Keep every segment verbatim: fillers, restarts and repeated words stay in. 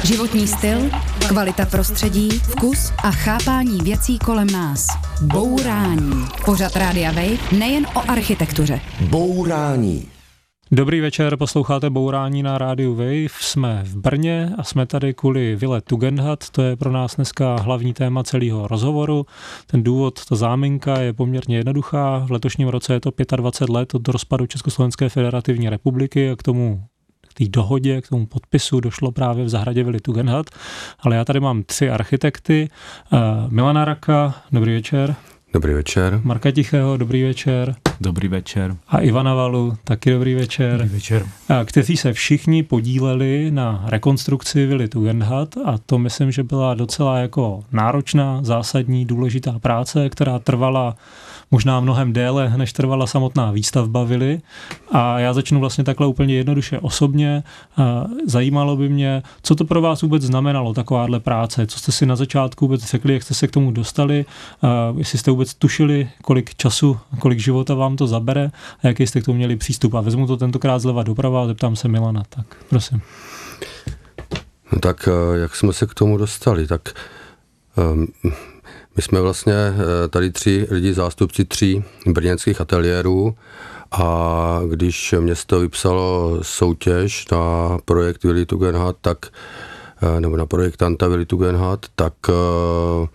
Životní styl, kvalita prostředí, vkus a chápání věcí kolem nás. Bourání. Pořad Rádia Wave nejen o architektuře. Bourání. Dobrý večer, posloucháte Bourání na rádiu Wave. Jsme v Brně a jsme tady kvůli vile Tugendhat. To je pro nás dneska hlavní téma celého rozhovoru. Ten důvod, ta záminka je poměrně jednoduchá. V letošním roce je to dvacet pět let od rozpadu Československé federativní republiky a k tomu k té dohodě, k tomu podpisu došlo právě v zahradě vily Tugendhat. Ale já tady mám tři architekty. Milana Raka, dobrý večer. Dobrý večer. Marka Tichého, dobrý večer. Dobrý večer. A Ivana Valu, taky dobrý večer. Dobrý večer. A kteří se všichni podíleli na rekonstrukci vily Tugendhat a to myslím, že byla docela jako náročná, zásadní, důležitá práce, která trvala možná mnohem déle, než trvala samotná výstavba vily. A já začnu vlastně takhle úplně jednoduše osobně. Zajímalo by mě, co to pro vás vůbec znamenalo, takováhle práce, co jste si na začátku vůbec řekli, jak jste se k tomu dostali, jestli jste vůbec tušili, kolik času, kolik života vám to zabere a jaký jste k tomu měli přístup. A vezmu to tentokrát zleva doprava a zeptám se Milana, tak prosím. No tak jak jsme se k tomu dostali, tak um, my jsme vlastně tady tři lidi, zástupci tří brněnských ateliérů a když město vypsalo soutěž na projekt vily Tugendhat, tak nebo na projektanta vily Tugendhat, tak uh,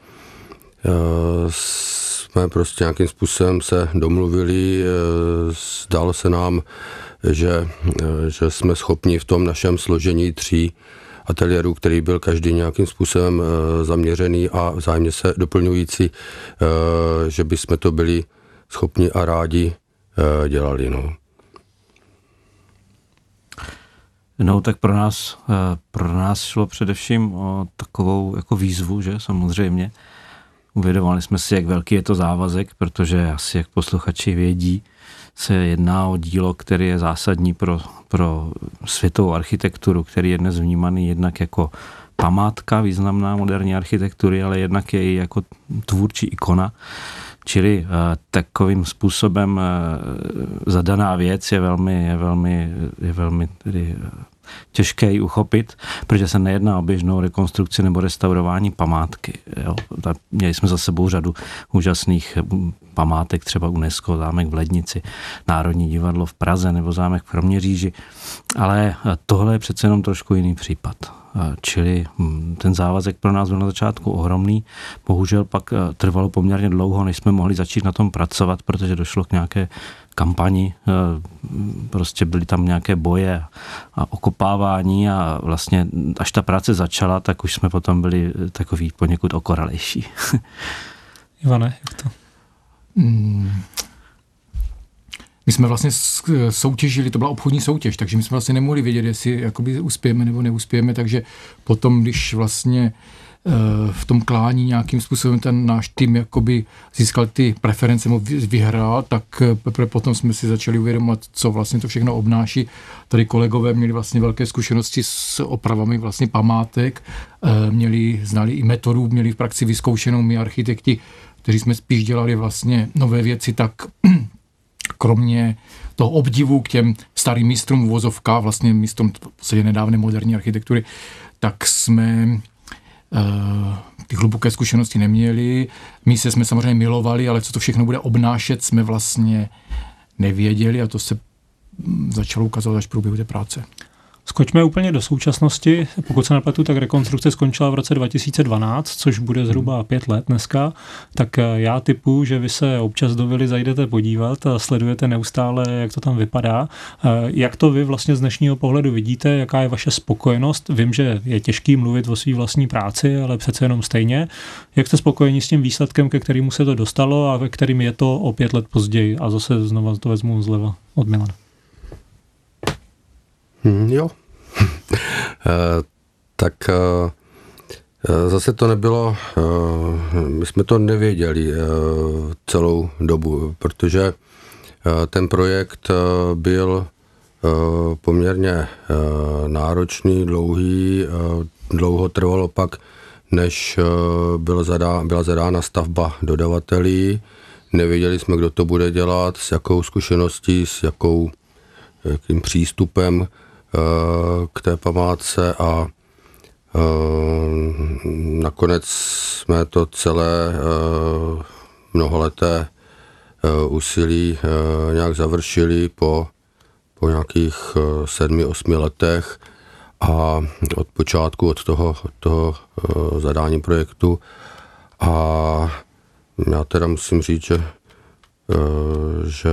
jsme prostě nějakým způsobem se domluvili, zdálo se nám, že, že jsme schopni v tom našem složení tří ateliérů, který byl každý nějakým způsobem zaměřený a vzájemně se doplňující, že bychom to byli schopni a rádi dělali. No. No tak pro nás, pro nás šlo především o takovou jako výzvu, že samozřejmě. Uvědomovali jsme si, jak velký je to závazek, protože asi, jak posluchači vědí, se jedná o dílo, které je zásadní pro, pro světovou architekturu, který je dnes vnímaný jednak jako památka významná moderní architektury, ale jednak je i jako tvůrčí ikona. Čili uh, takovým způsobem uh, zadaná věc je velmi, je velmi, je velmi tedy, uh, těžké ji uchopit, protože se nejedná o běžnou rekonstrukci nebo restaurování památky. Jo. Měli jsme za sebou řadu úžasných památek, třeba UNESCO, zámek v Lednici, Národní divadlo v Praze nebo zámek v Kroměříži, ale tohle je přece jenom trošku jiný případ. Čili ten závazek pro nás byl na začátku ohromný, bohužel pak trvalo poměrně dlouho, než jsme mohli začít na tom pracovat, protože došlo k nějaké kampani, prostě byly tam nějaké boje a okopávání a vlastně až ta práce začala, tak už jsme potom byli takový poněkud okoralejší. Ivane, jak to? Hmm. My jsme vlastně soutěžili, to byla obchodní soutěž, takže my jsme vlastně nemohli vědět, jestli jakoby uspějeme nebo neuspějeme, takže potom, když vlastně v tom klání nějakým způsobem ten náš tým jakoby získal ty preference, vyhrál, tak potom jsme si začali uvědomovat, co vlastně to všechno obnáší. Tady kolegové měli vlastně velké zkušenosti s opravami vlastně památek, měli, znali i metodu, měli v praxi vyzkoušenou, my architekti, kteří jsme spíš dělali vlastně nové věci, tak kromě toho obdivu k těm starým mistrům uvozovka, vlastně mistrům v podstatě nedávné moderní architektury, tak jsme uh, ty hluboké zkušenosti neměli. My se jsme samozřejmě milovali, ale co to všechno bude obnášet, jsme vlastně nevěděli a to se začalo ukazovat až v průběhu té práce. Skočme úplně do současnosti. Pokud se nepletu, tak rekonstrukce skončila v roce dva tisíce dvanáct, což bude zhruba pět let dneska. Tak já tipuju, že vy se občas do vily zajdete podívat a sledujete neustále, jak to tam vypadá. Jak to vy vlastně z dnešního pohledu vidíte? Jaká je vaše spokojenost? Vím, že je těžký mluvit o své vlastní práci, ale přece jenom stejně. Jak jste spokojeni s tím výsledkem, ke kterému se to dostalo a ve kterým je to o pět let později? A zase znova to vezmu zleva od Milana. Hmm, jo. tak zase to nebylo, my jsme to nevěděli celou dobu, protože ten projekt byl poměrně náročný, dlouhý, dlouho trvalo pak, než byla zadána, byla zadána stavba dodavateli. Nevěděli jsme, kdo to bude dělat, s jakou zkušeností, s jakou, jakým přístupem k té památce a Nakonec jsme to celé mnohaleté úsilí nějak završili po, po nějakých sedmi, osmi letech a od počátku, od toho, od toho zadání projektu. A já teda musím říct, že, že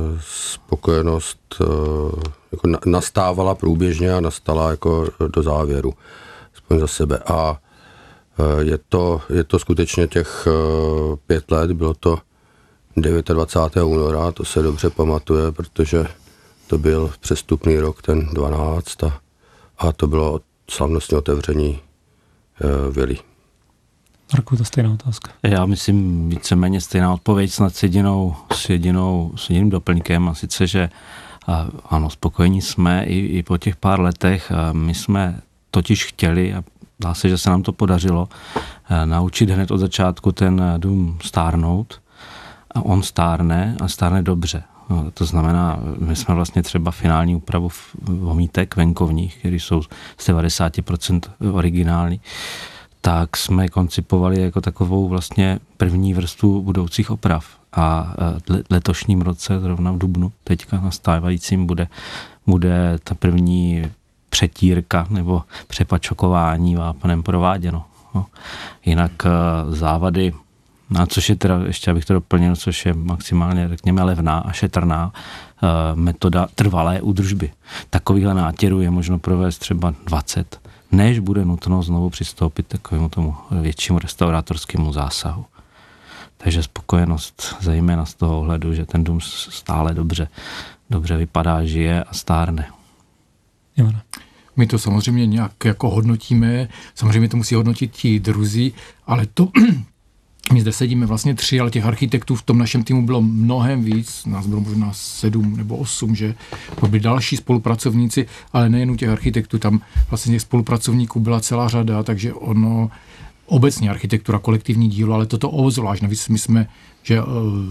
spokojenost jako nastávala průběžně a nastala jako do závěru, aspoň za sebe. A je to, je to skutečně těch pět let, bylo to dvacátého devátého února, to se dobře pamatuje, protože to byl přestupný rok, ten dvanáct, a, a to bylo slavnostní otevření e, vily. Marku, to stejná otázka. Já myslím víceméně stejná odpověď, snad s jedinou, s jedinou, s jediným doplňkem, a sice, že a, ano, spokojení jsme i, i po těch pár letech. A my jsme totiž chtěli, a dá se, že se nám to podařilo, a, naučit hned od začátku ten dům stárnout. A on stárne a stárne dobře. No, to znamená, my jsme vlastně třeba finální úpravu vomítek venkovních, které jsou z devadesát procent originální, tak jsme koncipovali jako takovou vlastně první vrstvu budoucích oprav. A letošním roce, zrovna v dubnu, teďka nastávajícím, bude, bude ta první přetírka nebo přepačokování vápnem prováděno. No. Jinak závady, a což je teda, ještě abych to doplnil, což je maximálně, řekněme, levná a šetrná uh, metoda trvalé údržby. Takovýhle nátěru je možno provést třeba dvacet, než bude nutno znovu přistoupit k takovému tomu většímu restaurátorskému zásahu. Takže spokojenost zejména z toho ohledu, že ten dům stále dobře, dobře vypadá, žije a stárne. Jemana. My to samozřejmě nějak jako hodnotíme, samozřejmě to musí hodnotit ti druzí, ale to... My zde sedíme vlastně tři, ale těch architektů v tom našem týmu bylo mnohem víc, nás bylo možná sedm nebo osm, že byli další spolupracovníci, ale nejen u těch architektů, tam vlastně těch spolupracovníků byla celá řada, takže ono, obecně architektura, kolektivní dílo, ale toto obzvlášť, navíc my jsme, že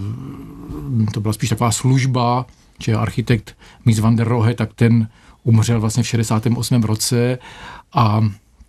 to byla spíš taková služba, že architekt Mies van der Rohe, tak ten umřel vlastně v šedesátém osmém roce a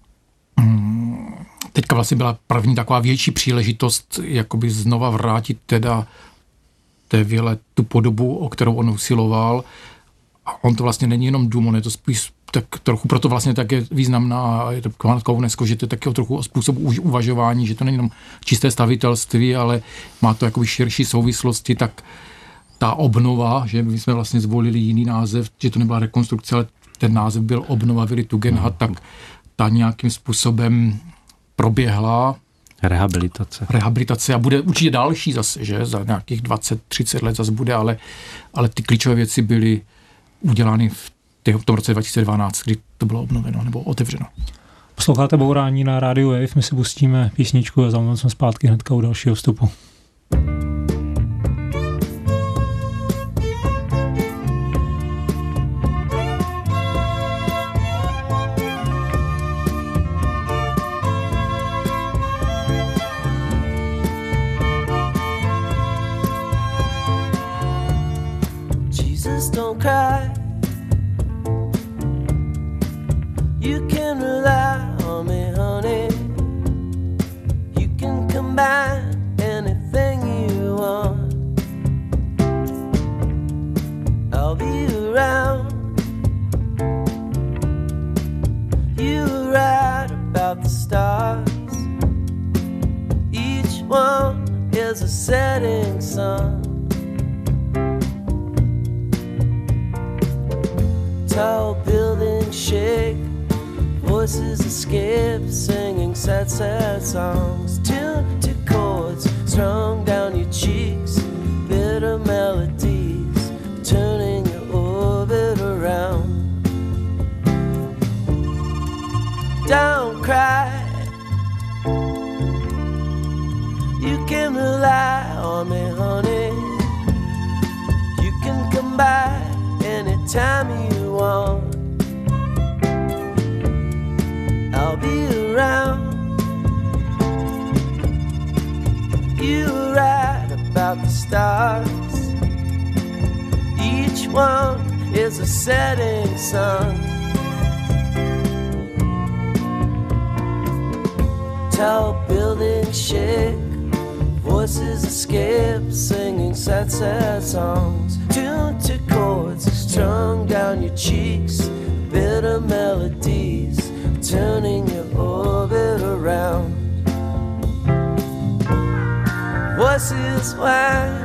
teďka vlastně byla první taková větší příležitost jakoby znova vrátit teda té vile tu podobu, o kterou on usiloval. A on to vlastně není jenom dům, on je to spíš tak trochu, proto vlastně tak je významná, je to památka UNESCO, že to je taky trochu o způsobu uvažování, že to není jenom čisté stavitelství, ale má to jakoby širší souvislosti, tak ta obnova, že my jsme vlastně zvolili jiný název, že to nebyla rekonstrukce, ale ten název byl obnova vily Tugendhat, tak ta nějakým způsobem proběhla. Rehabilitace. Rehabilitace a bude určitě další zase, že za nějakých dvacet třicet let zase bude, ale, ale ty klíčové věci byly udělány v, těch, v tom roce dva tisíce dvanáct, kdy to bylo obnoveno nebo otevřeno. Posloucháte Bourání na rádiu Wave, my si pustíme písničku a za jsme zpátky hnedka u dalšího vstupu. Don't cry. You can rely on me, honey. You can combine anything you want. I'll be around. You were right about the stars. Each one is a setting sun. Tall buildings shake, voices escape, singing sad, sad songs. Tuned to chords strung down your cheeks, bitter melodies turning your orbit around. Don't cry, you can rely on me, honey. You can come by anytime you want. I'll be around. You were right about the stars. Each one is a setting sun. tall buildings shake, voices escape, singing sad, sad songs, tuned to chords strung down your cheeks, bitter melodies turning your orbit around. Voices whine,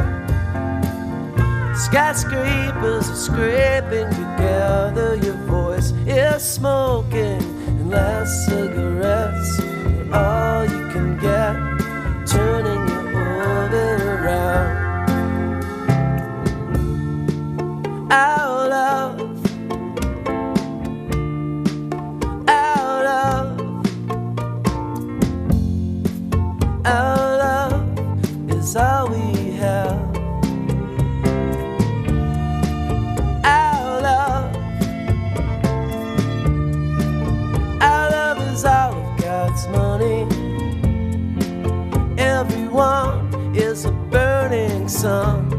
skyscrapers are scraping together. Your voice is smoking, and last cigarettes are all you can get, turning your orbit around. Out of, out of, out of is all we have. Our love, our love is all of God's money. Everyone is a burning sun.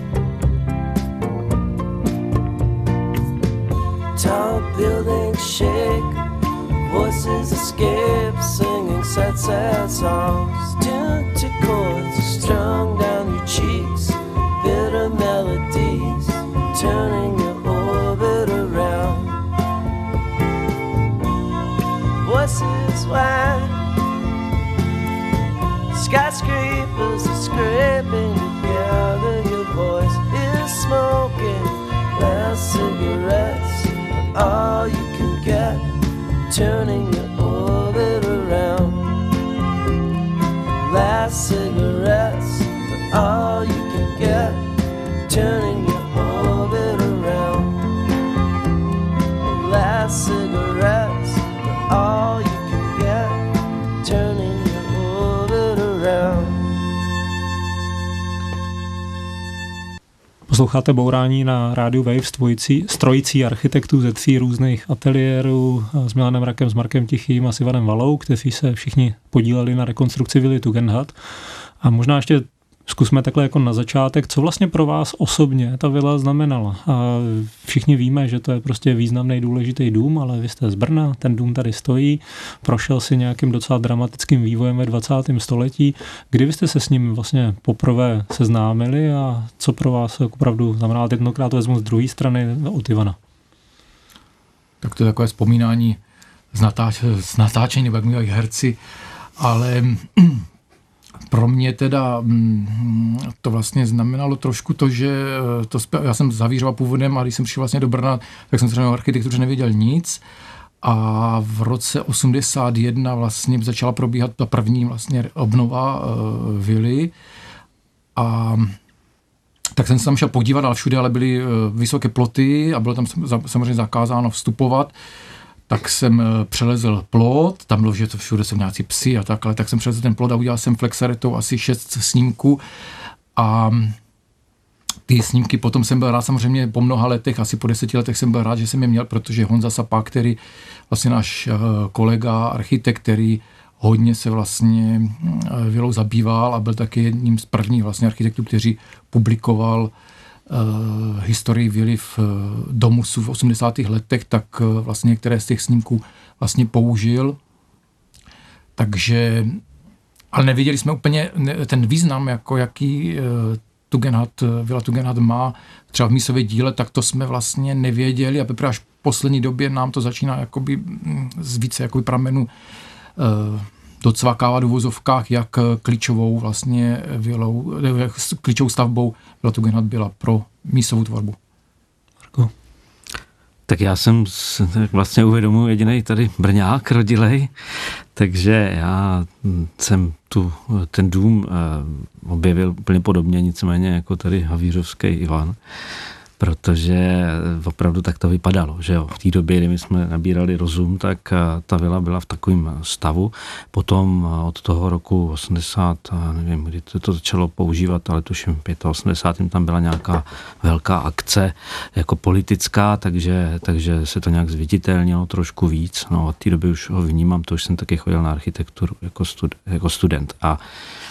Tall buildings shake, voices escape, singing sad, sad songs, tuned to chords strung down your cheeks, bitter melodies turning your orbit around. Voices whine, skyscrapers are scraping together. Your voice is smoking, last cigarettes are all you can get, turning your orbit around. Last cigarettes are all you can get, turning your orbit around. Last cigarettes are all you can get, turning your orbit around. Posloucháte Bourání na rádiu Wave s, tvojicí, s trojicí architektů ze tří různých ateliérů s Milanem Rakem, s Markem Tichým a s Ivanem Valou, kteří se všichni podíleli na rekonstrukci vily Tugendhat. A možná ještě zkusme takhle jako na začátek, co vlastně pro vás osobně ta vila znamenala. A všichni víme, že to je prostě významný, důležitý dům, ale vy jste z Brna, ten dům tady stojí, prošel si nějakým docela dramatickým vývojem ve dvacátém století. Kdy vy jste se s ním vlastně poprvé seznámili a co pro vás opravdu znamená? Jednokrát to vezmu z druhé strany od Ivana. Tak to je takové vzpomínání z, natáč, z natáčení, nebo jak mluví herci, ale pro mě teda to vlastně znamenalo trošku to, že to, já jsem z Havířova původem a když jsem přišel vlastně do Brna, tak jsem se o architektuře nevěděl nic a v roce osmdesát jedna vlastně začala probíhat ta první vlastně obnova uh, vily a tak jsem se tam šel podívat, ale všude ale byly uh, vysoké ploty a bylo tam samozřejmě zakázáno vstupovat. Tak jsem přelezl plot, tam bylo, že to všude jsou nějací psi a takhle, tak jsem přelezl ten plot a udělal jsem flexaretou asi šest snímků a ty snímky potom jsem byl rád samozřejmě po mnoha letech, asi po deseti letech jsem byl rád, že jsem je měl, protože Honza Sapák, který vlastně náš kolega, architekt, který hodně se vlastně vilou zabýval a byl taky jedním z prvních vlastně architektů, kteří publikoval Uh, historii vily v uh, Domusu v osmdesátých letech, tak uh, vlastně některé z těch snímků vlastně použil. Takže, ale nevěděli jsme úplně ne, ten význam, jako jaký uh, Tugendhat, vila Tugendhat má třeba v mísově díle, tak to jsme vlastně nevěděli a teprve až v poslední době nám to začíná jakoby z více jakoby pramenů uh, docvakávat v uvozovkách, jak klíčovou vlastně vilou, klíčovou stavbou vila Tugendhat byla pro místovou tvorbu. Marko? Tak já jsem vlastně uvědomuji jedinej tady Brňák rodilej, takže já jsem tu, ten dům objevil úplně podobně, nicméně jako tady havířovský Ivan, protože opravdu tak to vypadalo, že jo. V té době, kdy my jsme nabírali rozum, tak ta vila byla v takovém stavu. Potom od toho roku osmdesát, nevím, kdy to, to začalo používat, ale tuším osmdesát pět tam byla nějaká velká akce jako politická, takže, takže se to nějak zviditelnilo trošku víc. No od té doby už ho vnímám, to už jsem taky chodil na architekturu jako, stud, jako student. A, a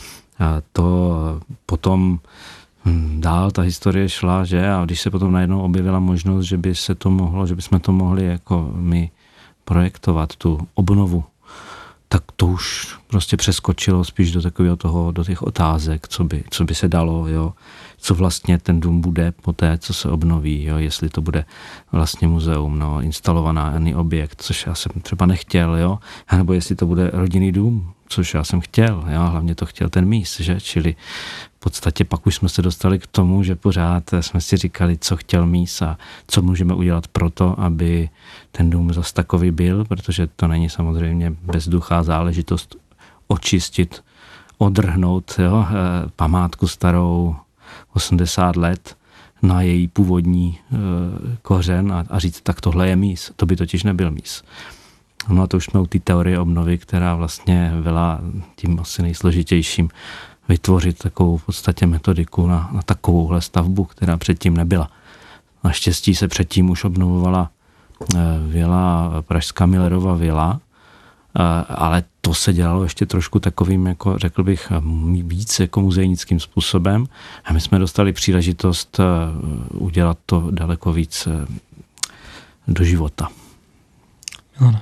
to potom dál ta historie šla, že? A když se potom najednou objevila možnost, že by se to mohlo, že bychom to mohli jako my projektovat, tu obnovu tak to už prostě přeskočilo spíš do takového toho, do těch otázek, co by, co by se dalo, jo, co vlastně ten dům bude po té, co se obnoví, jo, jestli to bude vlastně muzeum, no, instalovaný objekt, což já jsem třeba nechtěl, jo, nebo jestli to bude rodinný dům, což já jsem chtěl, jo, hlavně to chtěl ten míst, že, čili v podstatě pak už jsme se dostali k tomu, že pořád jsme si říkali, co chtěl míst a co můžeme udělat pro to, aby ten dům zas takový byl, protože to není samozřejmě bezduchá záležitost očistit, odrhnout, jo, památku starou osmdesát let na její původní e, kořen a, a říct, tak tohle je mýs. To by totiž nebyl mýs. No a to už jsme u té teorie obnovy, která vlastně byla tím asi nejsložitějším vytvořit takovou v podstatě metodiku na, na takovouhle stavbu, která předtím nebyla. Naštěstí se předtím už obnovovala e, vila, pražská Millerova vila, ale to se dělalo ještě trošku takovým, jako řekl bych, víc jako muzejnickým způsobem a my jsme dostali příležitost udělat to daleko víc do života. Ano.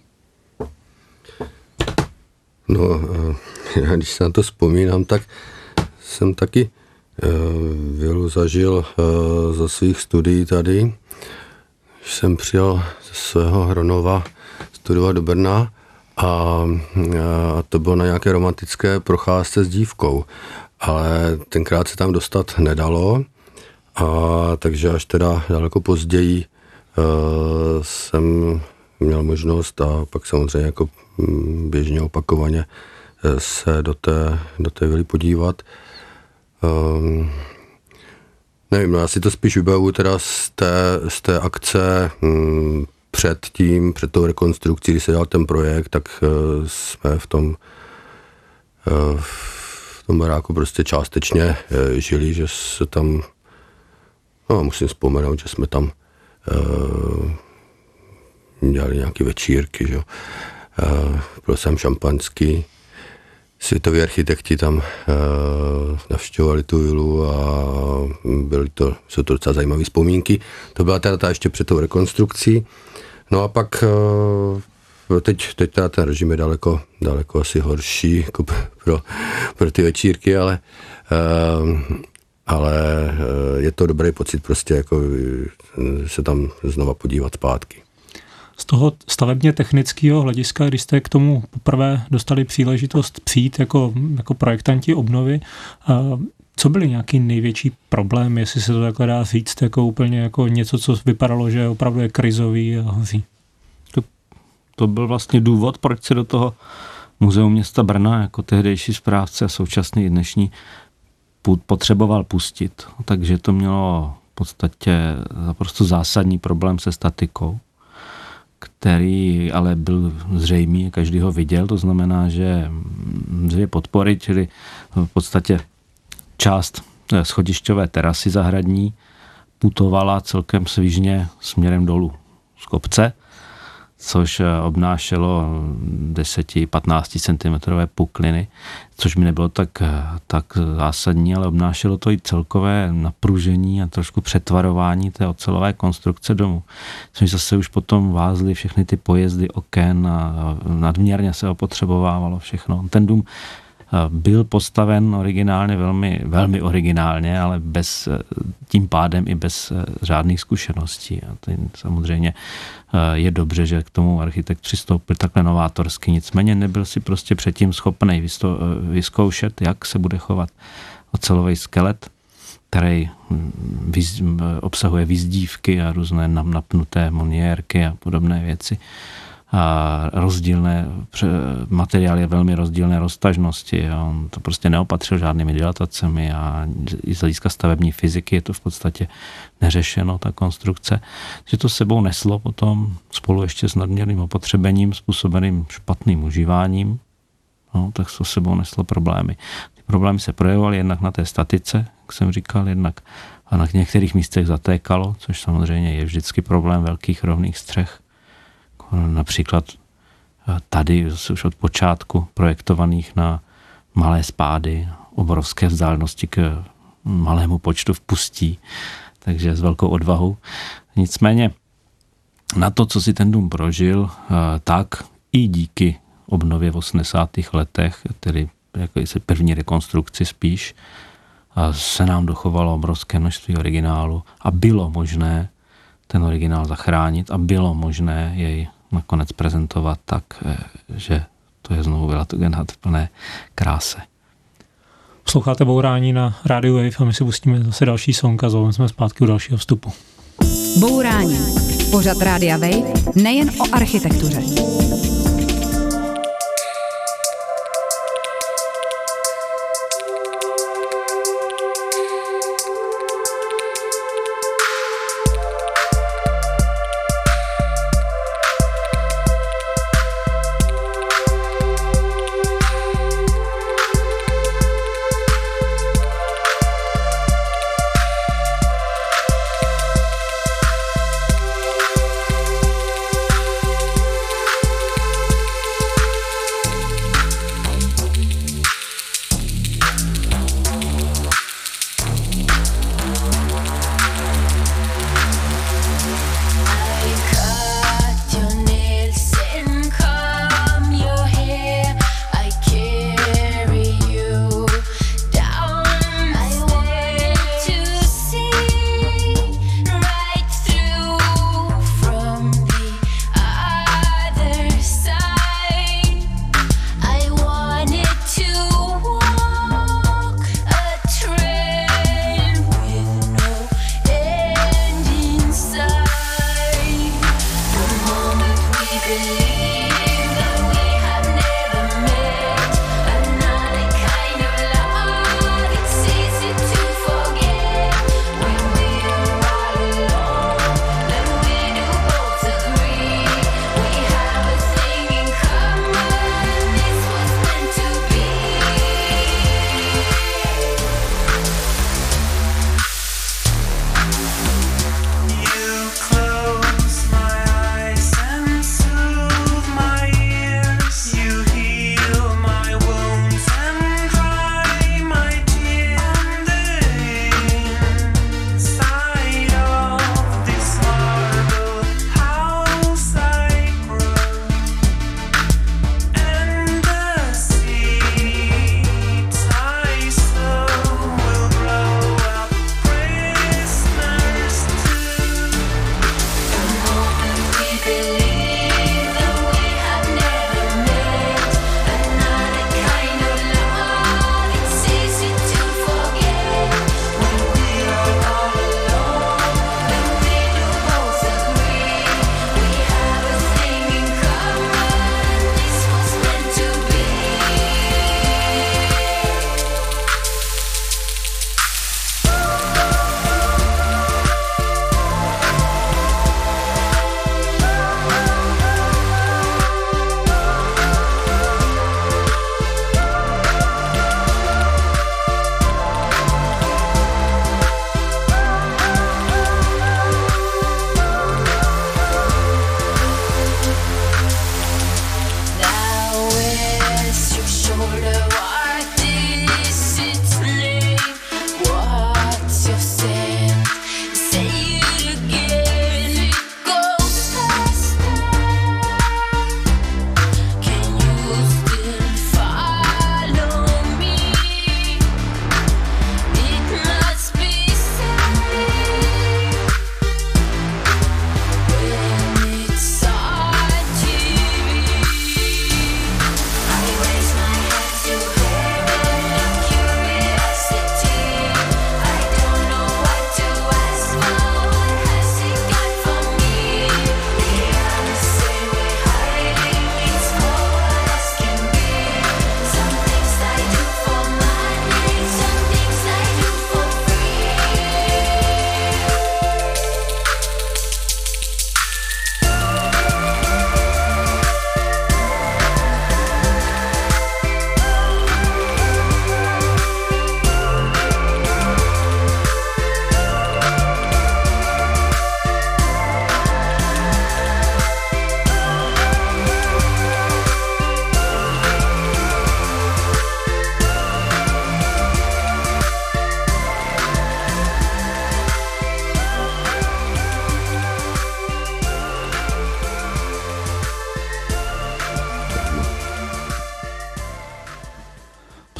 No, já když se na to vzpomínám, tak jsem taky vilu zažil za svých studií tady, když jsem přijel ze svého Hronova studovat do Brna. A, a to bylo na nějaké romantické procházce s dívkou, ale tenkrát se tam dostat nedalo, a takže až teda daleko později uh, jsem měl možnost a pak samozřejmě jako běžně opakovaně se do té, do té vily podívat. Um, nevím, no já si to spíš vybavuju teda z té, z té akce um, před tím, před tou rekonstrukcí, když se dělal ten projekt, tak uh, jsme v tom uh, v tom baráku prostě částečně uh, žili, že se tam, no musím vzpomenout, že jsme tam uh, dělali nějaké večírky, že jo. Uh, byl jsem šampaňský, světoví architekti tam uh, navštěvovali tu vilu a byly to, jsou to docela zajímavé vzpomínky. To byla teda ta ještě před tou rekonstrukcí. No a pak uh, teď, teď teda ten režim je daleko, daleko asi horší jako pro, pro ty večírky, ale, uh, ale uh, je to dobrý pocit prostě jako se tam znova podívat zpátky. Z toho stavebně technického hlediska, když jste k tomu poprvé dostali příležitost přijít jako, jako projektanti obnovy, co byly nějaký největší problém, jestli se to takhle dá říct, jako úplně jako něco, co vypadalo, že opravdu je krizový a hoří? To, to byl vlastně důvod, proč se do toho Muzeum města Brna jako tehdejší správce a současný dnešní potřeboval pustit. Takže to mělo v podstatě naprosto zásadní problém se statikou, který ale byl zřejmý, každý ho viděl, to znamená, že dvě podpory, čili v podstatě část schodišťové terasy zahradní putovala celkem svižně směrem dolů z kopce, což obnášelo deset až patnáct centimetrové pukliny, což mi nebylo tak, tak zásadní, ale obnášelo to i celkové napružení a trošku přetvarování té ocelové konstrukce domu, což zase už potom vázly všechny ty pojezdy oken a nadměrně se opotřebovávalo všechno. Ten dům byl postaven originálně, velmi, velmi originálně, ale bez, tím pádem i bez žádných zkušeností. A to samozřejmě je dobře, že k tomu architekt přistoupil takhle novátorsky, nicméně nebyl si prostě předtím schopný vyzkoušet, jak se bude chovat ocelový skelet, který obsahuje výzdívky a různé napnuté moniérky a podobné věci. A rozdílné, materiál je velmi rozdílné roztažnosti. On to prostě neopatřil žádnými dilatacemi a i z hlediska stavební fyziky je to v podstatě neřešeno, ta konstrukce. Že to sebou neslo potom spolu ještě s nadměrným opotřebením způsobeným špatným užíváním, no, tak to sebou neslo problémy. Ty problémy se projevovaly jednak na té statice, jak jsem říkal, jednak a na některých místech zatékalo, což samozřejmě je vždycky problém velkých rovných střech. Například tady už od počátku projektovaných na malé spády, obrovské vzdálenosti k malému počtu vpustí, takže s velkou odvahou. Nicméně na to, co si ten dům prožil, tak i díky obnově v osmdesátých letech, tedy jako první rekonstrukci spíš, a se nám dochovalo obrovské množství originálu a bylo možné ten originál zachránit a bylo možné jej nakonec prezentovat tak, že to je znovu Villa Tugendhat v plné kráse. Posloucháte Bourání na Radio Wave a my si pustíme zase další song a zvolíme jsme zpátky u dalšího vstupu. Bourání. Pořad Rádia Wave nejen o architektuře.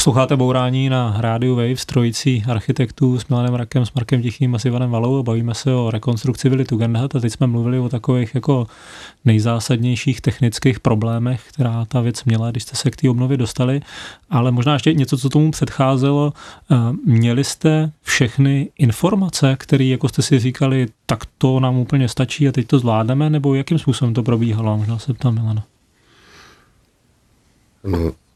Posloucháte Bourání na rádiu Wave s trojicí architektů, s Milanem Rakem, s Markem Tichým a s Ivanem Valou a bavíme se o rekonstrukci vily Tugendhat a teď jsme mluvili o takových jako nejzásadnějších technických problémech, která ta věc měla, když jste se k té obnově dostali, ale možná ještě něco, co tomu předcházelo. Měli jste všechny informace, které, jako jste si říkali, tak to nám úplně stačí a teď to zvládneme, nebo jakým způsobem to probíhalo? Možná se ptám Milana. No,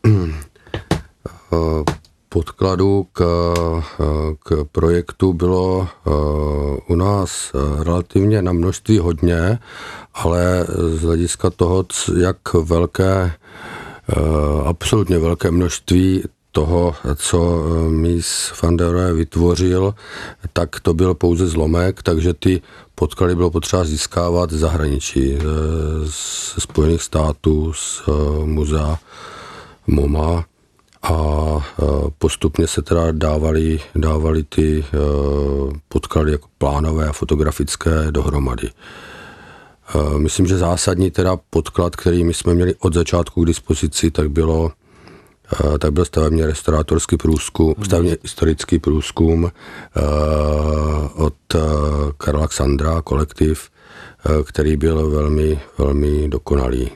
podkladu k, k projektu bylo u nás relativně na množství hodně, ale z hlediska toho, jak velké, absolutně velké množství toho, co Mies van der Rohe vytvořil, tak to byl pouze zlomek, takže ty podklady bylo potřeba získávat z zahraničí, z Spojených států, z muzea MoMA. A postupně se teda dávali, dávali ty podklady jako plánové a fotografické dohromady. Myslím, že zásadní teda podklad, který my jsme měli od začátku k dispozici, tak bylo tak byl stavebně restaurátorský průzkum, stavebně historický průzkum od Karla Alexandra kolektiv, který byl velmi, velmi dokonalý.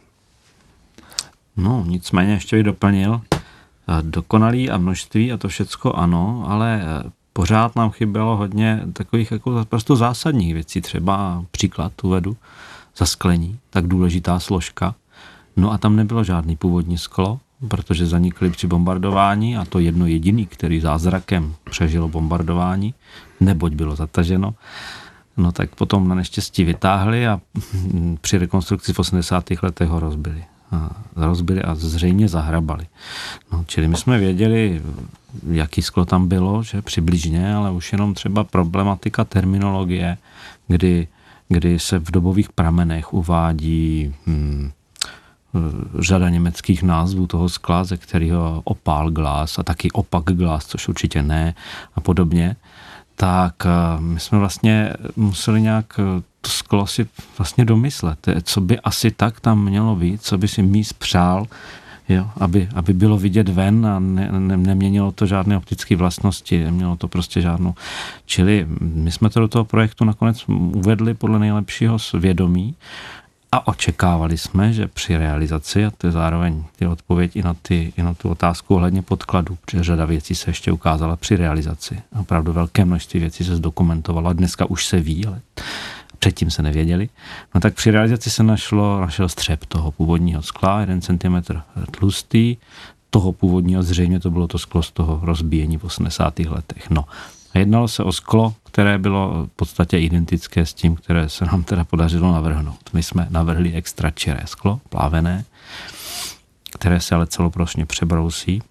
No, nicméně ještě bych doplnil, dokonalý a množství a to všecko ano, ale pořád nám chybělo hodně takových jako prostě zásadních věcí, třeba příklad uvedu, zasklení, tak důležitá složka, no a tam nebylo žádný původní sklo, protože zanikly při bombardování a to jedno jediný, který zázrakem přežilo bombardování, neboť bylo zataženo, no tak potom na neštěstí vytáhli a při rekonstrukci v osmdesátých letech ho rozbili. A rozbili a zřejmě zahrabali. No, čili my jsme věděli, jaký sklo tam bylo, že přibližně, ale už jenom třeba problematika terminologie, kdy, kdy se v dobových pramenech uvádí hm, řada německých názvů toho skla, ze kterého opál glas a taky opak glas, což určitě ne a podobně, tak my jsme vlastně museli nějak to sklo si vlastně domyslet, co by asi tak tam mělo být, co by si Mies přál, jo, aby, aby bylo vidět ven a ne, ne, neměnilo to žádné optické vlastnosti, nemělo to prostě žádnou. Čili my jsme to do toho projektu nakonec uvedli podle nejlepšího svědomí a očekávali jsme, že při realizaci, a to je zároveň ty odpověď i na, ty, i na tu otázku ohledně podkladu, protože řada věcí se ještě ukázala při realizaci. Opravdu velké množství věcí se zdokumentovalo, dneska už se ví, ale předtím se nevěděli. No tak při realizaci se našlo, našel střep toho původního skla, jeden centimetr tlustý, toho původního zřejmě to bylo to sklo z toho rozbíjení v osmdesátých letech. No a jednalo se o sklo, které bylo v podstatě identické s tím, které se nám teda podařilo navrhnout. My jsme navrhli extra čiré sklo, plávené, které se ale celoplošně přebrousí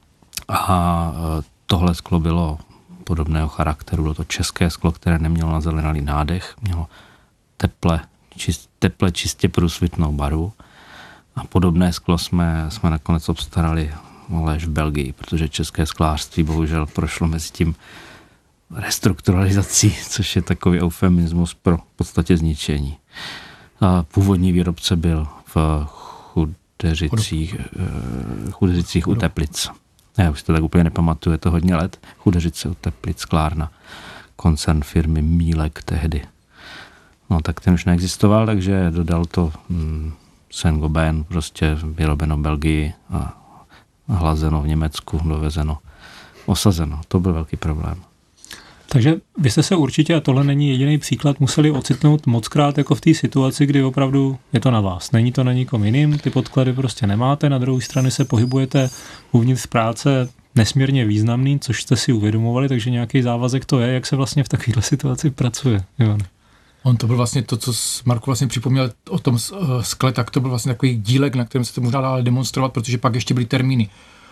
a tohle sklo bylo podobného charakteru. Bylo to české sklo, které nemělo nazelenalý nádech, mělo teple, čist, teple čistě průsvitnou barvu a podobné sklo jsme, jsme nakonec obstarali ale v Belgii, protože české sklářství bohužel prošlo mezi tím restrukturalizací, což je takový eufemismus pro v podstatě zničení. A původní výrobce byl v Chudeřicích, Chudeřicích u Teplic. Já už to tak úplně nepamatuju, je to hodně let. Chudeřice u Teplic, sklárna, koncern firmy Mílek tehdy. No tak ten už neexistoval, takže dodal to hmm, Saint-Gobain, prostě vyrobeno v Belgii a hlazeno v Německu, dovezeno, osazeno. To byl velký problém. Takže vy jste se určitě, a tohle není jediný příklad, museli ocitnout mockrát jako v té situaci, kdy opravdu je to na vás. Není to na nikom jiným, ty podklady prostě nemáte, na druhé straně se pohybujete uvnitř práce nesmírně významný, což jste si uvědomovali, takže nějaký závazek to je, jak se vlastně v takovéhle situaci pracuje. Ivan. On to byl vlastně to, co Marku vlastně připomněl o tom skle, tak to byl vlastně takový dílek, na kterém se to možná dalo demonstrovat, protože pak ještě byly termíny.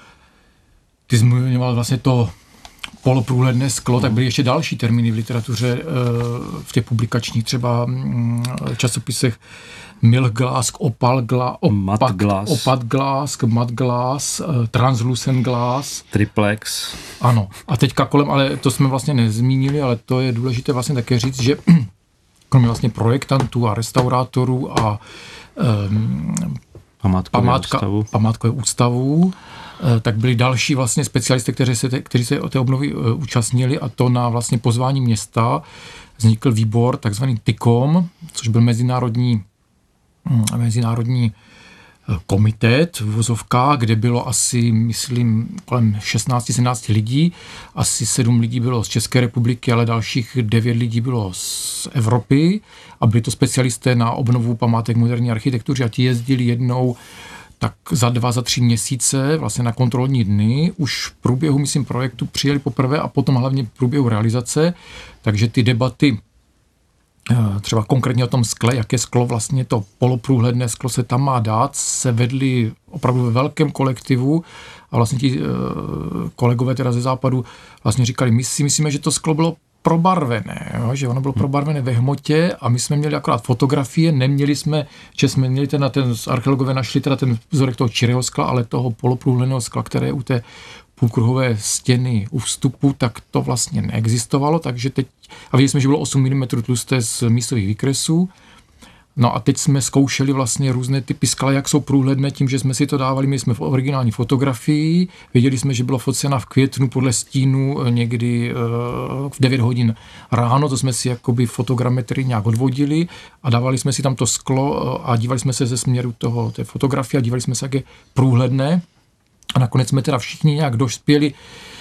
Ty zmiňoval vlastně to poloprůhledné sklo, no. Tak byly ještě další termíny v literatuře, v těch publikačních třeba časopisech Milk glass, opal glass, opak, glass. opat glass, mat glass, translucent glass. Triplex. Ano. A teďka kolem, ale to jsme vlastně nezmínili, ale to je důležité vlastně také říct, že kromě vlastně projektantů a restaurátorů a um, Památkového památka, ústavu. Památkového ústavu, tak byli další vlastně specialisté, kteří se, te, kteří se o té obnovy účastnili, a to na vlastně pozvání města vznikl výbor, takzvaný T I C O M, což byl mezinárodní, mezinárodní komitet v vozovkách, kde bylo asi, myslím, kolem šestnáct sedmnáct lidí, asi sedm lidí bylo z České republiky, ale dalších devět lidí bylo z Evropy, a byli to specialisté na obnovu památek moderní architektury, a ti jezdili jednou tak za dva, za tři měsíce vlastně na kontrolní dny. Už v průběhu, myslím, projektu přijeli poprvé a potom hlavně v průběhu realizace, takže ty debaty třeba konkrétně o tom skle, jaké sklo vlastně to poloprůhledné sklo se tam má dát, se vedly opravdu ve velkém kolektivu, a vlastně ti kolegové teda ze západu vlastně říkali, my si myslíme, že to sklo bylo probarvené, jo? Že ono bylo probarvené ve hmotě, a my jsme měli akorát fotografie, neměli jsme, že jsme měli ten, ten archeologové našli teda ten vzorek toho čirého skla, ale toho poloprůhledného skla, které je u té půlkruhové stěny u vstupu, tak to vlastně neexistovalo, takže teď, a viděli jsme, že bylo osm milimetrů tlusté z místových výkresů. No a teď jsme zkoušeli vlastně různé typy skla, jak jsou průhledné, tím, že jsme si to dávali, my jsme v originální fotografii, věděli jsme, že bylo focena v květnu podle stínu někdy v devět hodin ráno, to jsme si jakoby fotogrametry nějak odvodili a dávali jsme si tam to sklo a dívali jsme se ze směru toho, té fotografie a dívali jsme se, jak je průhledné. A nakonec jsme teda všichni nějak dospěli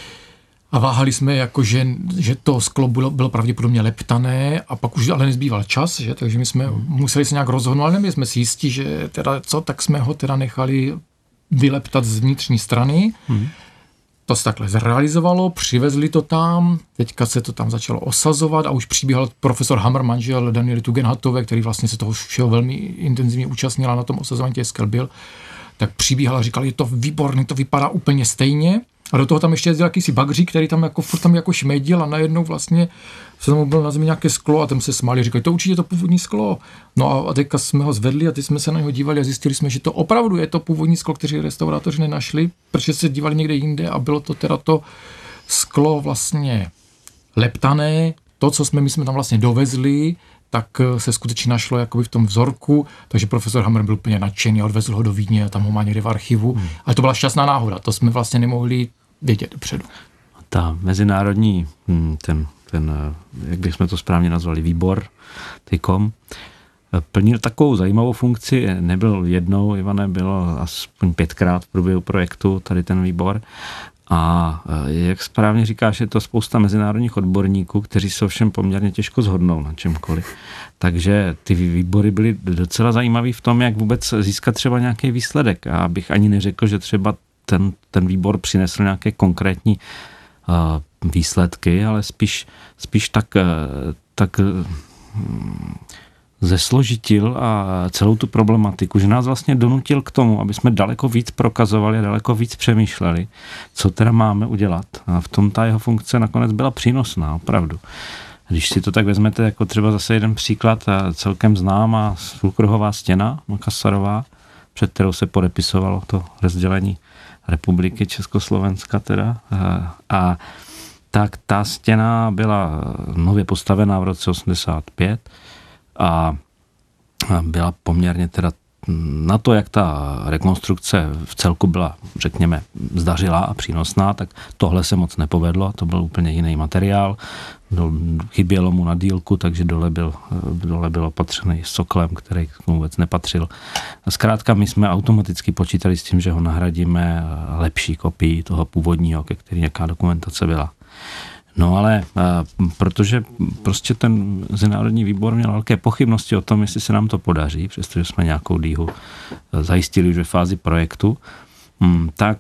a váhali jsme, jako že, že to sklo bylo, bylo pravděpodobně leptané, a pak už ale nezbýval čas, že? Takže my jsme hmm. museli se nějak rozhodnout, ale nebyli jsme si jistí, že teda co, tak jsme ho teda nechali vyleptat z vnitřní strany. Hmm. To se takhle zrealizovalo, přivezli to tam, teďka se to tam začalo osazovat a už přibíhal profesor Hammer, manžel Daniely Tugendhatové, který vlastně se toho všeho velmi intenzivně účastnil a na tom osazování těch skel byl, tak přibíhal a říkal, je to výborný, to vypadá úplně stejně. A do toho tam ještě jezdil jakýsi bagřík, který tam jako furt tam jako šmejdil, a najednou vlastně se tam byl na zemi nějaké sklo a tam se smáli, říkali, to určitě je to původní sklo. No a teďka jsme ho zvedli a teď jsme se na něho dívali a zjistili jsme, že to opravdu je to původní sklo, kteří restaurátoři nenašli, protože se dívali někde jinde a bylo to teda to sklo vlastně leptané, to, co jsme my jsme tam vlastně dovezli, tak se skutečně našlo jakoby v tom vzorku, takže profesor Hammer byl úplně nadšený a odvezl ho do Vídně a tam ho má někde v archivu. Hmm. Ale to byla šťastná náhoda, to jsme vlastně nemohli vědět dopředu. Ta mezinárodní, ten, ten, jak bychom to správně nazvali, výbor, T I C O M, plnil takovou zajímavou funkci, nebyl jednou, Ivane, bylo aspoň pětkrát v průběhu projektu tady ten výbor. A jak správně říkáš, je to spousta mezinárodních odborníků, kteří se ovšem poměrně těžko shodnou na čemkoliv. Takže ty výbory byly docela zajímavý v tom, jak vůbec získat třeba nějaký výsledek. A abych ani neřekl, že třeba ten, ten výbor přinesl nějaké konkrétní uh, výsledky, ale spíš, spíš tak, tak hmm, zesložitil a celou tu problematiku, že nás vlastně donutil k tomu, aby jsme daleko víc prokazovali a daleko víc přemýšleli, co teda máme udělat. A v tom ta jeho funkce nakonec byla přínosná, opravdu. Když si to tak vezmete, jako třeba zase jeden příklad, celkem známá půlkruhová stěna Makasarová, před kterou se podepisovalo to rozdělení republiky Československa teda. A tak ta stěna byla nově postavená v roce osmdesát pět a byla poměrně teda na to, jak ta rekonstrukce v celku byla, řekněme, zdařilá a přínosná, tak tohle se moc nepovedlo, to byl úplně jiný materiál, chybělo mu na dílku, takže dole byl, dole byl opatřený soklem, který k tomu vůbec nepatřil. A zkrátka my jsme automaticky počítali s tím, že ho nahradíme lepší kopií toho původního, ke který nějaká dokumentace byla. No ale protože prostě ten mezinárodní výbor měl velké pochybnosti o tom, jestli se nám to podaří, přestože jsme nějakou díhu zajistili už ve fázi projektu, tak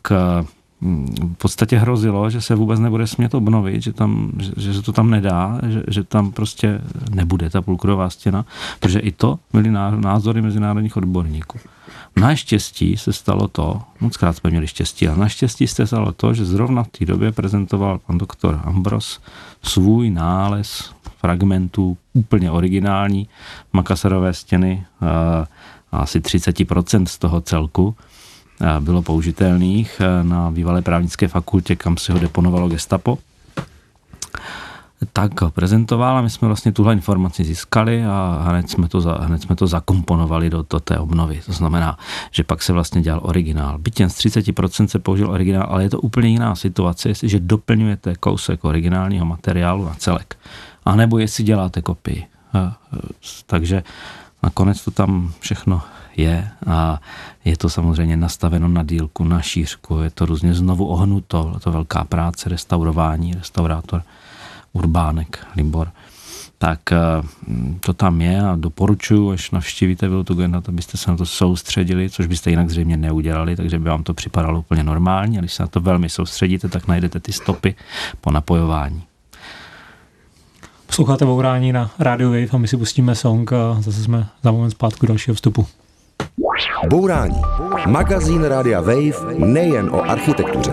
v podstatě hrozilo, že se vůbec nebude smět obnovit, že, tam, že, že se to tam nedá, že, že tam prostě nebude ta půlkruhová stěna, protože i to byly názory mezinárodních odborníků. Naštěstí se stalo to, mockrát jsme měli štěstí, a naštěstí se stalo to, že zrovna v té době prezentoval pan doktor Ambros svůj nález fragmentů úplně originální Makasarové stěny, asi třicet procent z toho celku bylo použitelných na bývalé právnické fakultě, kam se ho deponovalo gestapo. tak ho prezentoval a my jsme vlastně tuhle informaci získali a hned jsme to, za, hned jsme to zakomponovali do, do té obnovy. To znamená, že pak se vlastně dělal originál. Byť jen z třicet procent se použil originál, ale je to úplně jiná situace, jestliže doplňujete kousek originálního materiálu na celek. A nebo jestli děláte kopii. Takže nakonec to tam všechno je a je to samozřejmě nastaveno na dílku, na šířku, je to různě znovu ohnuto, je to velká práce, restaurování, restaurátor Urbánek, Libor. Tak to tam je a doporučuji, až navštívíte Vilu Tugendhat, abyste se na to soustředili, což byste jinak zřejmě neudělali, takže by vám to připadalo úplně normální a když se na to velmi soustředíte, tak najdete ty stopy po napojování. Posloucháte Bourání na Radio Wave a my si pustíme song a zase jsme za moment zpátku dalšího vstupu. Bourání. Magazín Rádia Wave nejen o architektuře.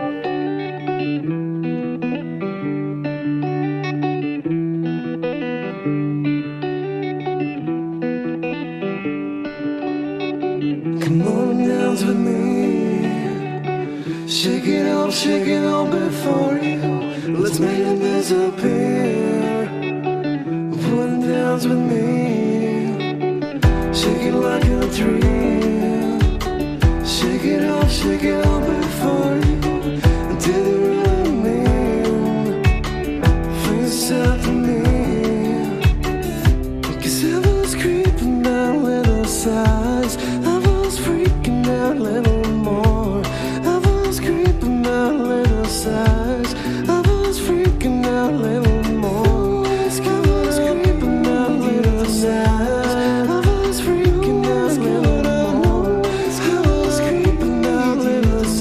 Come on, dance with me. Shake it off, shake it off before you. Let's make it disappear. One dance with me. Shake it like a dream. Shake it off, shake it off before you. Until you really mean things after me. Cause I was creeping down little size. I was freaking out a little more. I was creeping out a little size. I was freaking out a little more. I was creeping out a little size. I was freaking out a little more. I was creeping out a little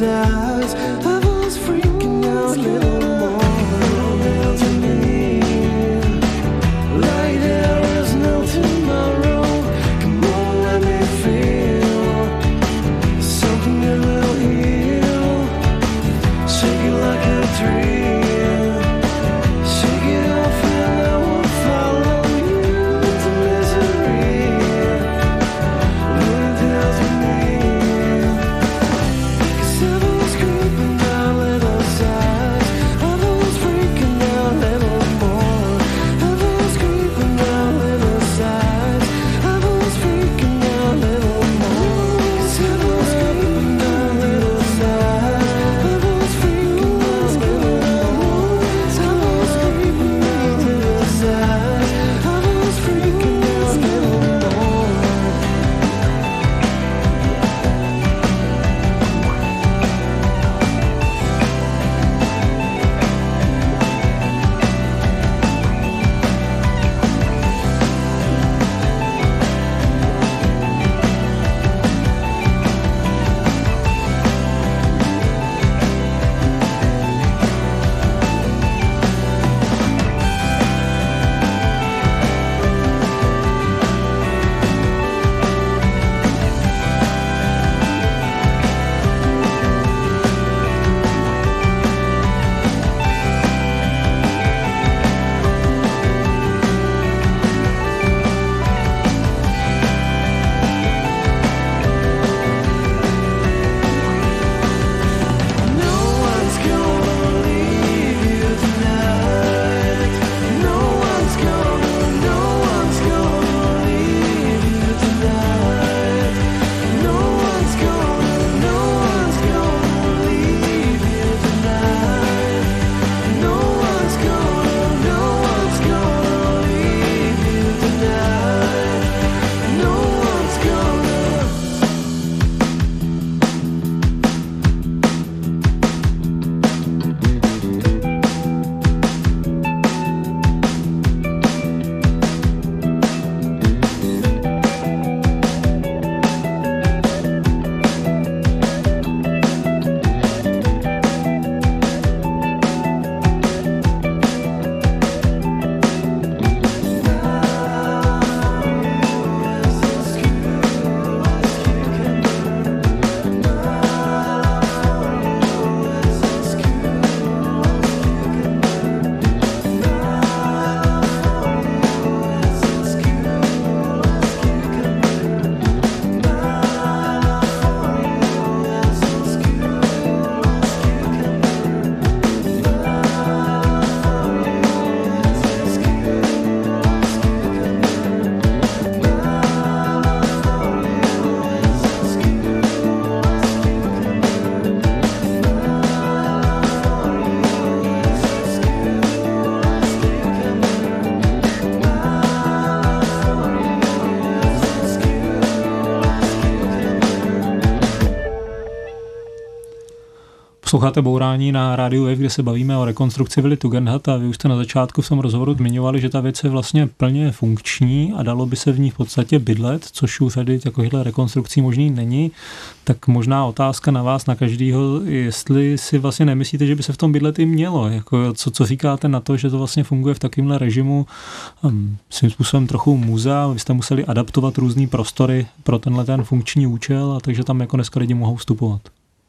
Posloucháte Bourání na rádiu Wave, kde se bavíme o rekonstrukci vily Tugendhat a vy už jste na začátku v tom rozhovoru zmiňovali, že ta věc je vlastně plně funkční a dalo by se v ní v podstatě bydlet, což už tady takovýchhle rekonstrukcí možný není. Tak možná otázka na vás, na každýho, jestli si vlastně nemyslíte, že by se v tom bydlet i mělo. Jako co, co říkáte na to, že to vlastně funguje v takovémhle režimu um, svým způsobem trochu muzea, vy jste museli adaptovat různý prostory pro tenhle ten funkční účel a takže tam jako dneska lidi mohou vstupovat.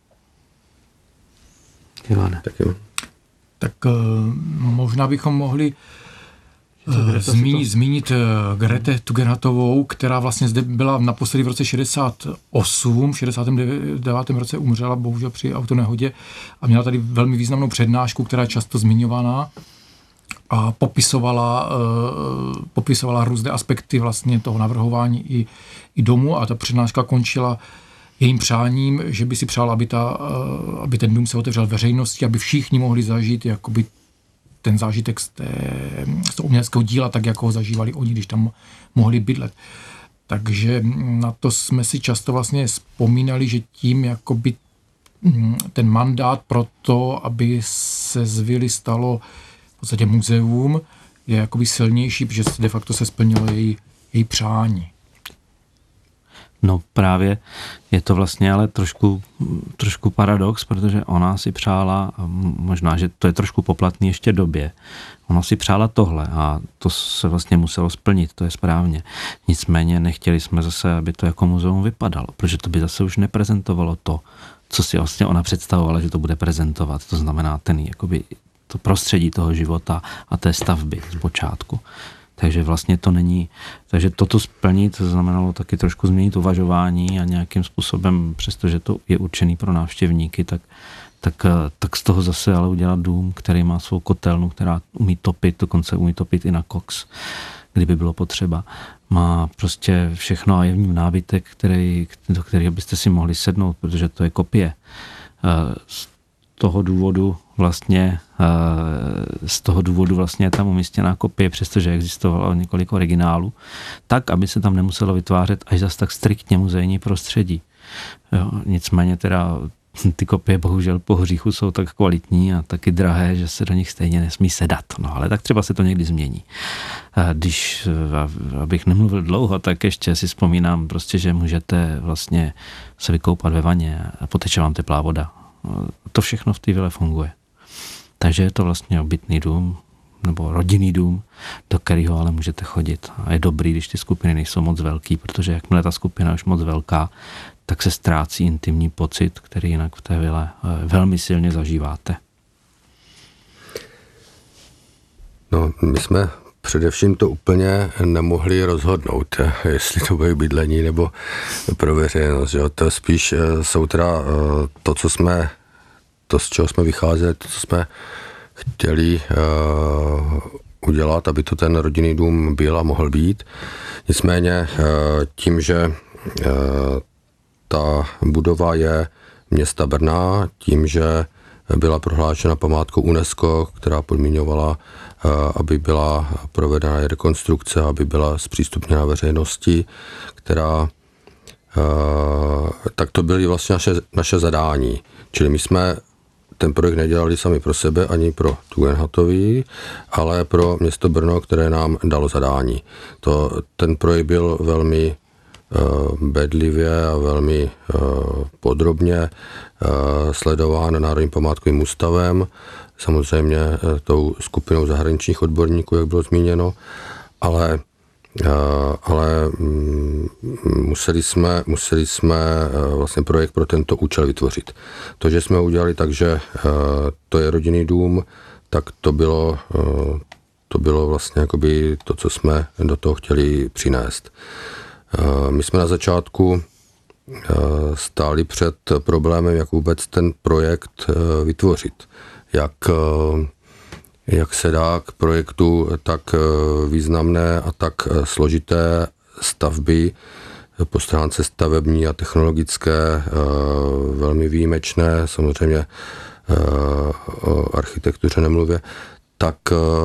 Tak, jo. tak uh, možná bychom mohli uh, zmínit, zmínit uh, Grete Tugendhatovou, která vlastně zde byla naposledy v roce šedesát osm, v šedesátém devátém roce umřela bohužel při autonehodě a měla tady velmi významnou přednášku, která je často zmiňovaná a popisovala, uh, popisovala různé aspekty vlastně toho navrhování i, i domu a ta přednáška končila jejím přáním, že by si přál, aby, ta, aby ten dům se otevřel veřejnosti, aby všichni mohli zažít jakoby ten zážitek z, té, z toho uměleckého díla, tak jako ho zažívali oni, když tam mohli bydlet. Takže na to jsme si často vlastně vzpomínali, že tím jakoby ten mandát pro to, aby se z vily stalo v podstatě muzeum, je jakoby silnější, protože de facto se splnilo její, její přání. No právě je to vlastně ale trošku, trošku paradox, protože ona si přála, možná, že to je trošku poplatný ještě době, ona si přála tohle a to se vlastně muselo splnit, to je správně. Nicméně nechtěli jsme zase, aby to jako muzeum vypadalo, protože to by zase už neprezentovalo to, co si vlastně ona představovala, že to bude prezentovat. To znamená ten, jakoby, to prostředí toho života a té stavby z počátku. Takže vlastně to není, takže toto splnit znamenalo taky trošku změnit uvažování a nějakým způsobem, přestože to je určený pro návštěvníky, tak, tak, tak z toho zase ale udělat dům, který má svou kotelnu, která umí topit, dokonce umí topit i na koks, kdyby bylo potřeba. Má prostě všechno a je v ní nábytek, který, do kterého byste si mohli sednout, protože to je kopie. Z toho důvodu vlastně z toho důvodu vlastně je tam umístěná kopie, přestože existovalo několik originálů, tak, aby se tam nemuselo vytvářet až zas tak striktně muzejní prostředí. Jo, nicméně teda ty kopie bohužel po hříchu jsou tak kvalitní a taky drahé, že se do nich stejně nesmí sedat. No ale tak třeba se to někdy změní. Když, abych nemluvil dlouho, tak ještě si vzpomínám prostě, že můžete vlastně se vykoupat ve vaně a poteče vám teplá voda. To všechno v té vile funguje. Takže je to vlastně obytný dům, nebo rodinný dům, do kterého ale můžete chodit. A je dobrý, když ty skupiny nejsou moc velký, protože jakmile ta skupina je už moc velká, tak se ztrácí intimní pocit, který jinak v té vile velmi silně zažíváte. No, my jsme především to úplně nemohli rozhodnout, jestli to bude bydlení nebo pro veřejnost. Jo. To spíš jsou teda to, co jsme, to, z čeho jsme vycházeli, to, co jsme chtěli uh, udělat, aby to ten rodinný dům byl a mohl být. Nicméně uh, tím, že uh, ta budova je města Brna, tím, že byla prohlášena památkou UNESCO, která podmiňovala, aby byla provedena rekonstrukce, aby byla zpřístupněna veřejnosti, která, tak to byly vlastně naše, naše zadání. Čili my jsme ten projekt nedělali sami pro sebe, ani pro Tugendhatovi, ale pro město Brno, které nám dalo zadání. To, ten projekt byl velmi bedlivě a velmi podrobně sledován Národním památkovým ústavem, samozřejmě tou skupinou zahraničních odborníků, jak bylo zmíněno, ale, ale museli jsme, museli jsme vlastně projekt pro tento účel vytvořit. To, že jsme udělali tak, že to je rodinný dům, tak to bylo, to bylo vlastně jakoby to, co jsme do toho chtěli přinést. My jsme na začátku stáli před problémem, jak vůbec ten projekt vytvořit. Jak, jak se dá k projektu tak významné a tak složité stavby po stránce stavební a technologické, velmi výjimečné, samozřejmě o architektuře nemluvě, tak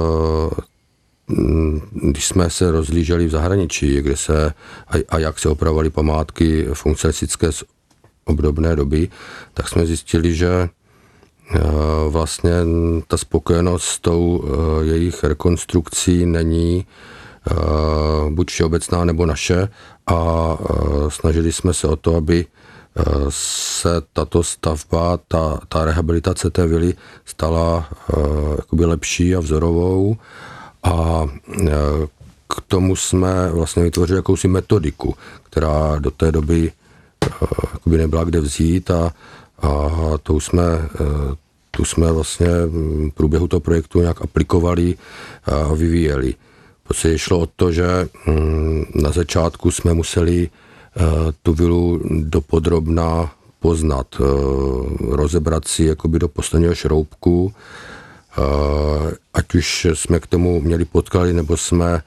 když jsme se rozlíželi v zahraničí, kde se a, a jak se opravovaly památky funkcionalistické z obdobné doby, tak jsme zjistili, že vlastně ta spokojenost s tou jejich rekonstrukcí není buď všeobecná nebo naše a snažili jsme se o to, aby se tato stavba, ta, ta rehabilitace té vily stala jakoby lepší a vzorovou a k tomu jsme vlastně vytvořili jakousi metodiku, která do té doby jakoby nebyla kde vzít a, a tu jsme, tu jsme vlastně v průběhu toho projektu nějak aplikovali a vyvíjeli. Prostě šlo o to, že na začátku jsme museli tu vilu dopodrobna poznat, rozebrat si jakoby do posledního šroubku, ať už jsme k tomu měli podklady, nebo jsme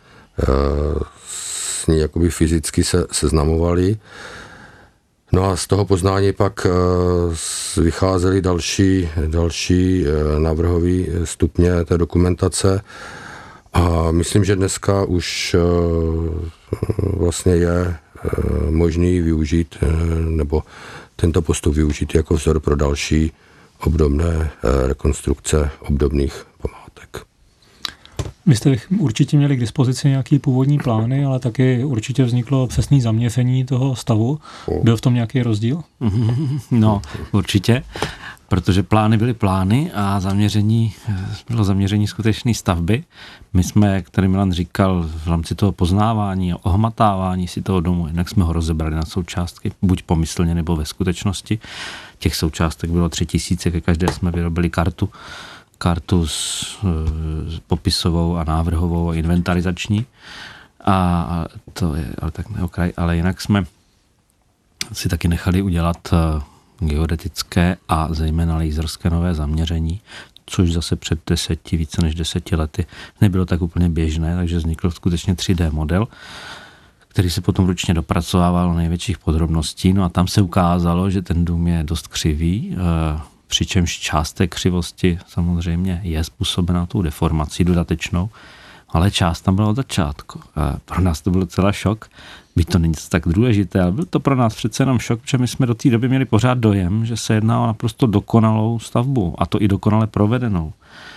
s ní jakoby fyzicky se seznamovali. No a z toho poznání pak vycházely další, další návrhové stupně té dokumentace a myslím, že dneska už vlastně je možný využít nebo tento postup využít jako vzor pro další obdobné rekonstrukce obdobných památek. Vy jste určitě měli k dispozici nějaký původní plány, ale taky určitě vzniklo přesné zaměření toho stavu. Byl v tom nějaký rozdíl? No, určitě, protože plány byly plány a zaměření bylo zaměření skutečné stavby. My jsme, jak tady Milan říkal, v rámci toho poznávání a ohmatávání si toho domu, jinak jsme ho rozebrali na součástky, buď pomyslně nebo ve skutečnosti. Těch součástek bylo tři tisíce, ke každé jsme vyrobili kartu. kartu s, s popisovou a návrhovou a inventarizační. A, a to je ale tak neokraj, ale jinak jsme si taky nechali udělat geodetické a zejména laserské nové zaměření, což zase před deseti, více než deseti lety nebylo tak úplně běžné, takže vznikl skutečně tři dé model, který se potom ručně dopracovával do největších podrobností. No a tam se ukázalo, že ten dům je dost křivý, přičemž část té křivosti samozřejmě je způsobená tou deformací dodatečnou, ale část tam byla od začátku. A pro nás to byl docela šok, byť to není tak důležité, ale byl to pro nás přece jenom šok, protože my jsme do té doby měli pořád dojem, že se jedná o naprosto dokonalou stavbu, a to i dokonale provedenou.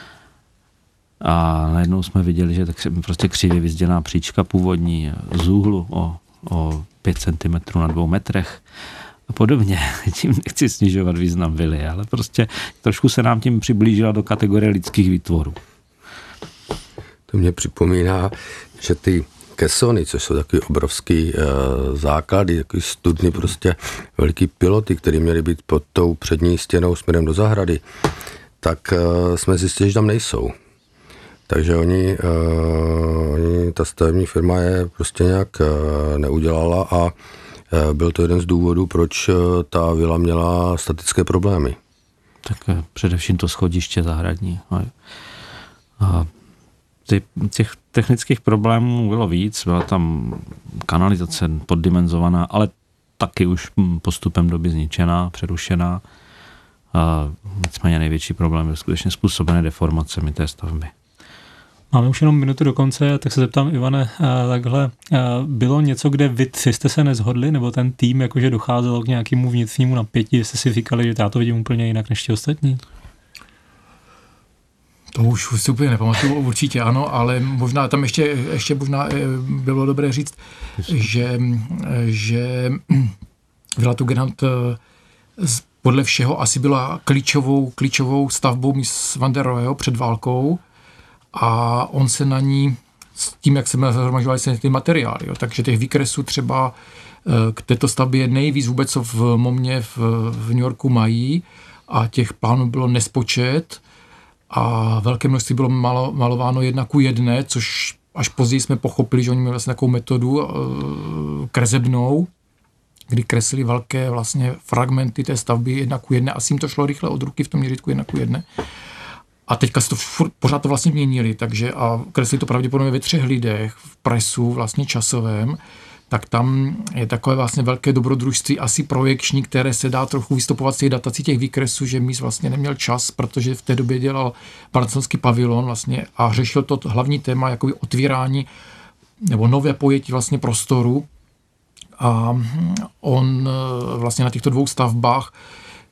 A najednou jsme viděli, že tak prostě křivě vyzděná příčka původní z úhlu o, o pět centimetrů na dvou metrech a podobně. Tím nechci snižovat význam vily, ale prostě trošku se nám tím přiblížila do kategorie lidských výtvorů. To mě připomíná, že ty kesony, což jsou takový obrovský e, základy, takový studny, prostě veliký piloty, které měly být pod tou přední stěnou směrem do zahrady, tak e, jsme zjistili, že tam nejsou. Takže oni, uh, oni, ta stavební firma je prostě nějak uh, neudělala a uh, byl to jeden z důvodů, proč uh, ta vila měla statické problémy. Tak uh, především to schodiště zahradní. A ty, těch technických problémů bylo víc, byla tam kanalizace poddimenzovaná, ale taky už postupem doby zničená, přerušená. A nicméně největší problém byl skutečně způsobené deformacemi té stavby. Máme už jenom minutu do konce, tak se zeptám, Ivane, takhle, bylo něco, kde vy tři jste se neshodli, nebo ten tým jakože docházelo k nějakému vnitřnímu napětí, jste si říkali, že já to vidím úplně jinak než ti ostatní? To už si úplně nepamatuju, určitě ano, ale možná tam ještě, ještě možná bylo dobré říct, že, že Vila Tugendhat podle všeho asi byla klíčovou, klíčovou stavbou Mies van der Roheho před válkou, a on se na ní, s tím, jak se zhromažovaly se ty materiály, jo, takže těch výkresů třeba k této stavbě nejvíc vůbec, co v Momě v, v New Yorku mají, a těch plánů bylo nespočet a velké množství bylo malo, malováno jedna ku jedné, což až později jsme pochopili, že oni měli vlastně takovou metodu kresebnou, kdy kreslili velké vlastně fragmenty té stavby jedna ku jedné, asi jim to šlo rychle od ruky v tom měřítku jedna ku jedné. A teďka se to furt, pořád to vlastně měnili, takže a kreslili to pravděpodobně ve třech lidech, v presu vlastně časovém, tak tam je takové vlastně velké dobrodružství, asi projekční, které se dá trochu vystupovat z těch datací těch výkresů, že Mies vlastně neměl čas, protože v té době dělal barcelonský pavilon vlastně a řešil to hlavní téma, jakoby otvírání nebo nové pojetí vlastně prostoru. A on vlastně na těchto dvou stavbách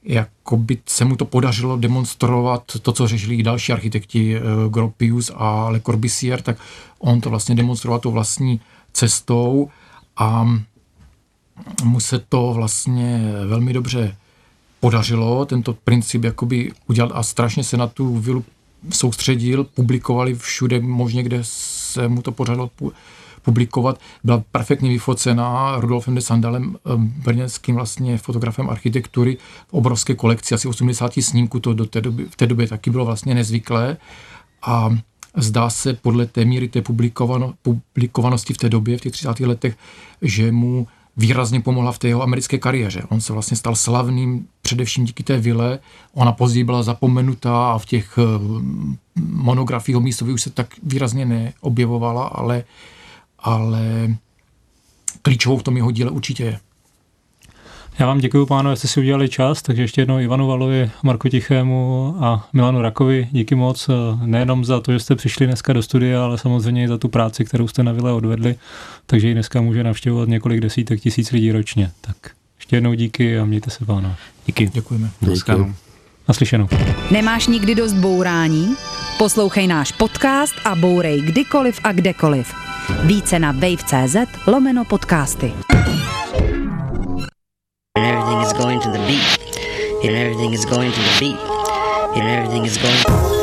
jakoby se mu to podařilo demonstrovat to, co řešili i další architekti, Gropius a Le Corbusier, tak on to vlastně demonstroval tou vlastní cestou a mu se to vlastně velmi dobře podařilo, tento princip jakoby udělat a strašně se na tu vilu soustředil, publikovali všude možně, kde se mu to podařilo publikovat. Byla perfektně vyfocená Rudolfem de Sandalem, brněnským vlastně fotografem architektury, v obrovské kolekci, asi osmdesát snímků, to do té doby, v té době taky bylo vlastně nezvyklé a zdá se podle té míry té publikovano, publikovanosti v té době, v těch třicátých letech, že mu výrazně pomohla v té jeho americké kariéře. On se vlastně stal slavným především díky té vile. Ona později byla zapomenutá a v těch monografiích o Mísovi už se tak výrazně neobjevovala, ale, ale klíčovou v tom jeho díle určitě je. Já vám děkuji, pánové, že jste si udělali čas, takže ještě jednou Ivanu Valovi, Marku Tichému a Milanu Rakovi díky moc, nejenom za to, že jste přišli dneska do studia, ale samozřejmě i za tu práci, kterou jste na vile odvedli, takže ji dneska může navštěvovat několik desítek tisíc lidí ročně. Tak ještě jednou díky a mějte se, pánové. Díky. Děkujeme. Děkuji. Naslyšenou. Nemáš nikdy dost bourání? Poslouchej náš podcast a bourej kdykoliv a kdekoliv. Více na wave tečka cé zet lomeno podcasty. And everything is going to the beat. And everything is going to the beat. And everything is going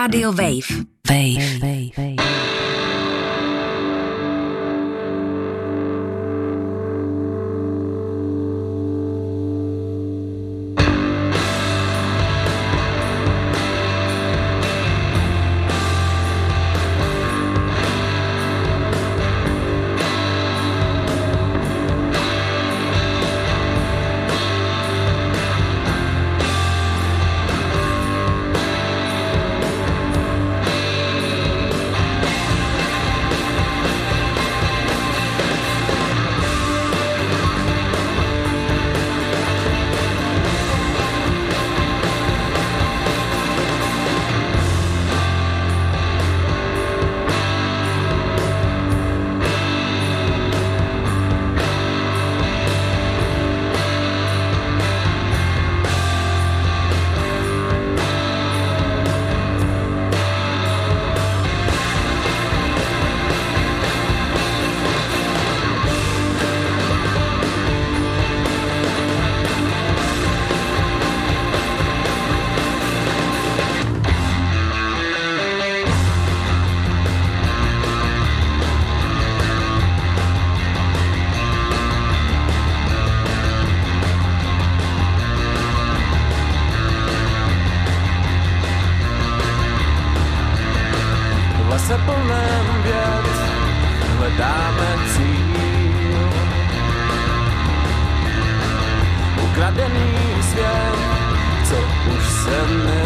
Rádio Wave. Wave. Wave. Wave. se plném věd hledáme cíl. Ukradený svět, co už se ne